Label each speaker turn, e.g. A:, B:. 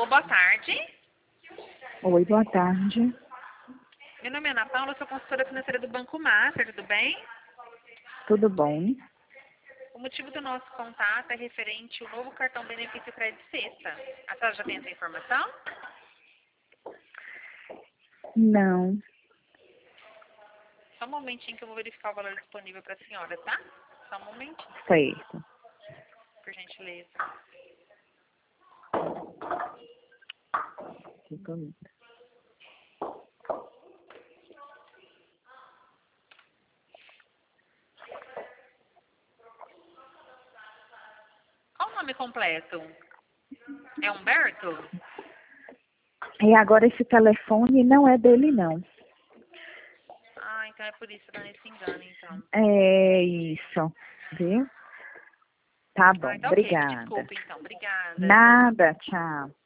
A: boa tarde.
B: Oi, boa tarde.
A: Meu nome é Ana Paula, sou consultora financeira do Banco Master, tudo bem?
B: Tudo bom?
A: O motivo do nosso contato é referente ao novo cartão benefício crédito sexta. A senhora já tem essa informação?
B: Não.
A: Só um momentinho que eu vou verificar o valor disponível para a senhora, tá? Só um momentinho,
B: Certo.
A: por gentileza.
B: 5 minutos.
A: Qual o nome completo? É Humberto?
B: E agora esse telefone não é dele, não.
A: Ah, então é por isso que dá esse engano, então.
B: É isso, viu? Tá bom,
A: Ah, então ok, me
B: obrigada.
A: desculpe, então. Obrigada.
B: Nada, tchau.